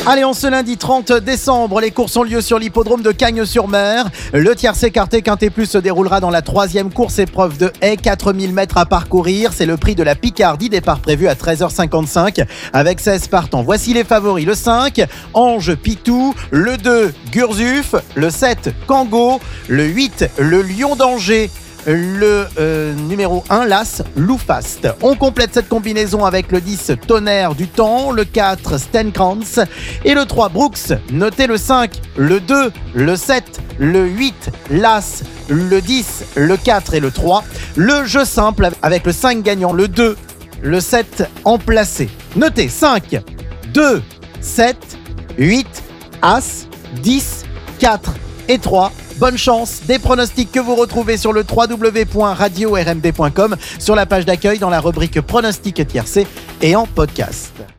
Allez, en ce lundi 30 décembre, les courses ont lieu sur l'hippodrome de Cagnes-sur-Mer. Le tiercé quarté quinté plus se déroulera dans la 3e course épreuve de haie, 4000 mètres à parcourir. C'est le prix de la Picardie, départ prévu à 13h55 avec 16 partants. Voici les favoris. Le 5, Ange Pitou. Le 2, Gurzuf. Le 7, Kango. Le 8, le Lion d'Angers. Le numéro 1, l'As Loufast. On complète cette combinaison avec le 10, Tonnerre du Temps, le 4, Stenkrantz et le 3, Brooks. Notez le 5, le 2, le 7, le 8, l'As, le 10, le 4 et le 3. Le jeu simple avec le 5 gagnant, le 2, le 7 en placé. Notez 5, 2, 7, 8, As, 10, 4 et 3. Bonne chance, des pronostics que vous retrouvez sur le www.radio-rmd.com, sur la page d'accueil dans la rubrique pronostics tiercé et en podcast.